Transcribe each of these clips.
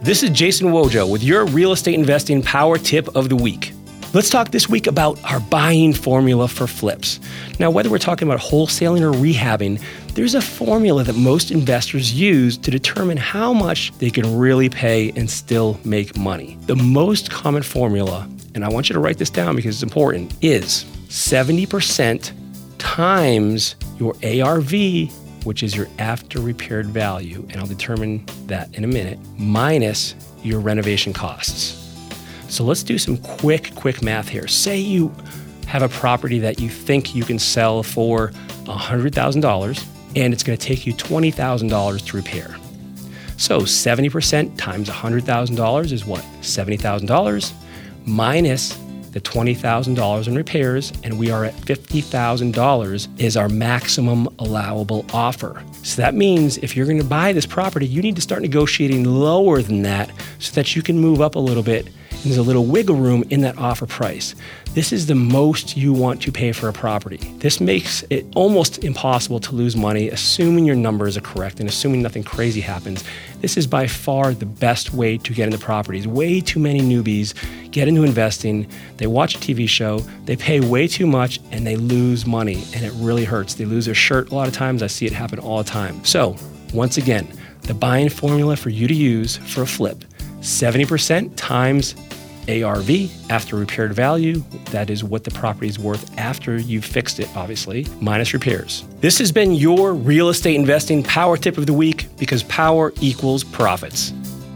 This is Jason Wojo with your real estate investing power tip of the week. Let's talk this week about our buying formula for flips. Now, whether we're talking about wholesaling or rehabbing, there's a formula that most investors use to determine how much they can really pay and still make money. The most common formula, and I want you to write this down because it's important, is 70% times your ARV, which is your after repaired value, and I'll determine that in a minute, minus your renovation costs. So let's do some quick math here. Say you have a property that you think you can sell for $100,000 and it's going to take you $20,000 to repair. So 70% times $100,000 is what? $70,000 minus the $20,000 in repairs, and we are at $50,000 is our maximum allowable offer. So that means if you're going to buy this property, you need to start negotiating lower than that so that you can move up a little bit. And there's a little wiggle room in that offer price. This is the most you want to pay for a property. This makes it almost impossible to lose money, assuming your numbers are correct and assuming nothing crazy happens. This is by far the best way to get into properties. Way too many newbies get into investing, they watch a TV show, they pay way too much, and they lose money, and it really hurts. They lose their shirt a lot of times. I see it happen all the time. So, once again, the buying formula for you to use for a flip, 70% times ARV, after repaired value, that is what the property is worth after you've fixed it, obviously, minus repairs. This has been your real estate investing power tip of the week, because power equals profits.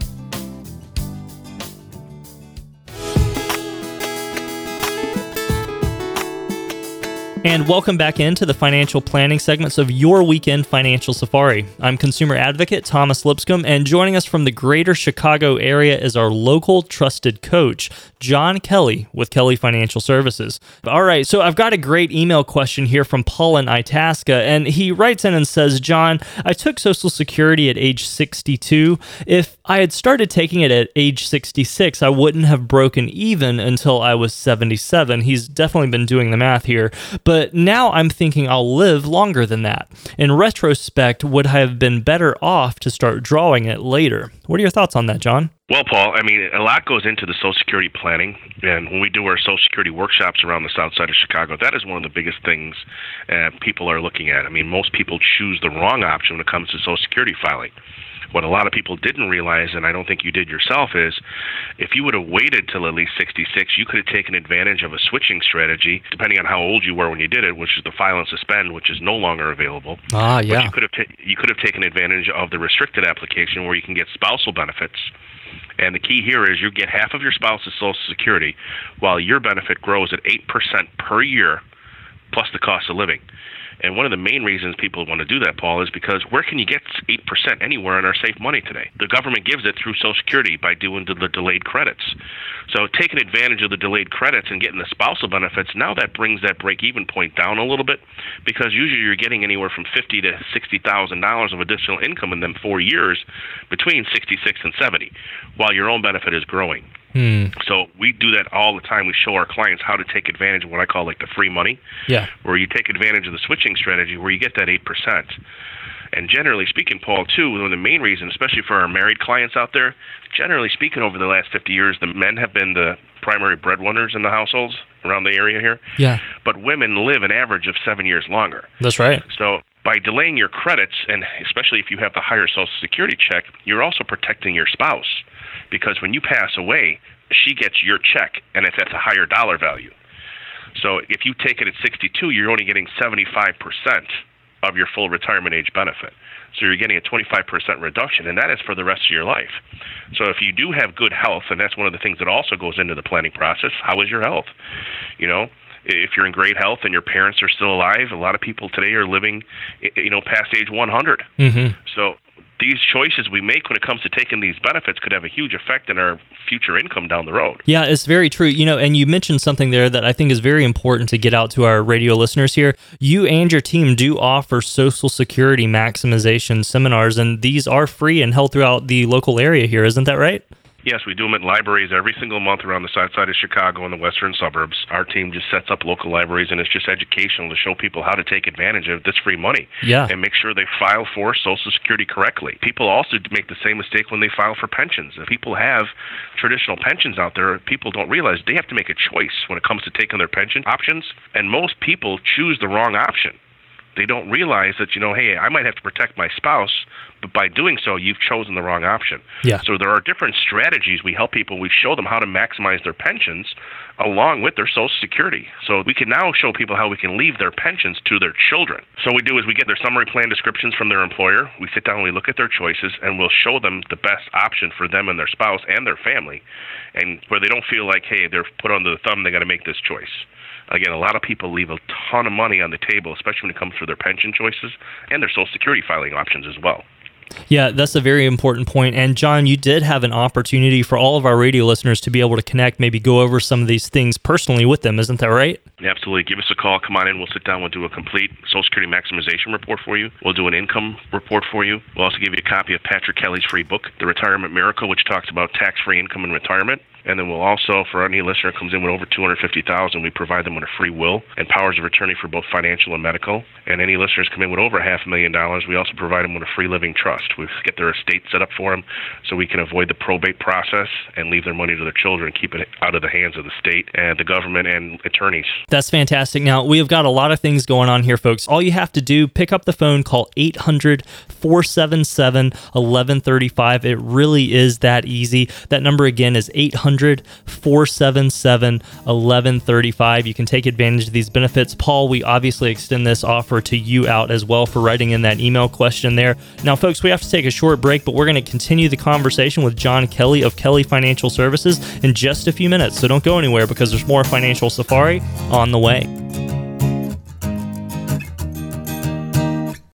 And welcome back into the financial planning segments of your weekend financial safari. I'm consumer advocate Thomas Lipscomb, and joining us from the greater Chicago area is our local trusted coach, John Kelly with Kelly Financial Services. All right, so I've got a great email question here from Paul in Itasca, and he writes in and says, John, I took Social Security at age 62. If I had started taking it at age 66, I wouldn't have broken even until I was 77. He's definitely been doing the math here. But now I'm thinking I'll live longer than that. In retrospect, would I have been better off to start drawing it later? What are your thoughts on that, John? Well, Paul, I mean, a lot goes into the Social Security planning, and when we do our Social Security workshops around the south side of Chicago, that is one of the biggest things people are looking at. I mean, most people choose the wrong option when it comes to Social Security filing. What a lot of people didn't realize, and I don't think you did yourself, is if you would have waited till at least 66, you could have taken advantage of a switching strategy, depending on how old you were when you did it, which is the file and suspend, which is no longer available. Yeah. But you could have taken advantage of the restricted application where you can get spousal benefits. And the key here is you get half of your spouse's Social Security while your benefit grows at 8% per year plus the cost of living. And one of the main reasons people want to do that, Paul, is because where can you get 8% anywhere in our safe money today? The government gives it through Social Security by doing the delayed credits. So taking advantage of the delayed credits and getting the spousal benefits, now that brings that break-even point down a little bit, because usually you're getting anywhere from $50,000 to $60,000 of additional income in them 4 years between 66 and 70, while your own benefit is growing. So we do that all the time. We show our clients how to take advantage of what I call like the free money, where you take advantage of the switching strategy where you get that 8%. And generally speaking, Paul, too, one of the main reasons, especially for our married clients out there, generally speaking, over the last 50 years, the men have been the primary breadwinners in the households around the area here. Yeah. But women live an average of 7 years longer. That's right. So by delaying your credits, and especially if you have the higher Social Security check, you're also protecting your spouse. Because when you pass away, she gets your check, and it's at a higher dollar value. So if you take it at 62, you're only getting 75% of your full retirement age benefit. So you're getting a 25% reduction, and that is for the rest of your life. So if you do have good health, and that's one of the things that also goes into the planning process, how is your health? You know, if you're in great health and your parents are still alive, a lot of people today are living, past age 100. So these choices we make when it comes to taking these benefits could have a huge effect on our future income down the road. Yeah, it's very true. And you mentioned something there that I think is very important to get out to our radio listeners here. You and your team do offer Social Security maximization seminars, and these are free and held throughout the local area here. Isn't that right? Yes, we do them at libraries every single month around the south side of Chicago and the western suburbs. Our team just sets up local libraries, and it's just educational to show people how to take advantage of this free money and make sure they file for Social Security correctly. People also make the same mistake when they file for pensions. If people have traditional pensions out there, people don't realize they have to make a choice when it comes to taking their pension options, and most people choose the wrong option. They don't realize that, hey, I might have to protect my spouse, but by doing so, you've chosen the wrong option. Yeah. So there are different strategies we help people. We show them how to maximize their pensions along with their Social Security. So we can now show people how we can leave their pensions to their children. So what we do is we get their summary plan descriptions from their employer. We sit down and we look at their choices, and we'll show them the best option for them and their spouse and their family, and where they don't feel like, hey, they're put under the thumb, they got to make this choice. Again, a lot of people leave a ton of money on the table, especially when it comes to their pension choices and their Social Security filing options as well. Yeah, that's a very important point. And John, you did have an opportunity for all of our radio listeners to be able to connect, maybe go over some of these things personally with them. Isn't that right? Absolutely. Give us a call. Come on in. We'll sit down. We'll do a complete Social Security maximization report for you. We'll do an income report for you. We'll also give you a copy of Patrick Kelly's free book, The Retirement Miracle, which talks about tax-free income in retirement. And then we'll also, for any listener who comes in with over $250,000, we provide them with a free will and powers of attorney for both financial and medical. And any listeners come in with over $500,000, we also provide them with a free living trust. We get their estate set up for them so we can avoid the probate process and leave their money to their children, keep it out of the hands of the state and the government and attorneys. That's fantastic. Now, we have got a lot of things going on here, folks. All you have to do, pick up the phone, call 800-477-1135. It really is that easy. That number again is 800-477-1135. You can take advantage of these benefits. Paul, we obviously extend this offer to you out as well for writing in that email question there. Now, folks, we have to take a short break, but we're going to continue the conversation with John Kelly of Kelly Financial Services in just a few minutes. So don't go anywhere because there's more Financial Safari on the way.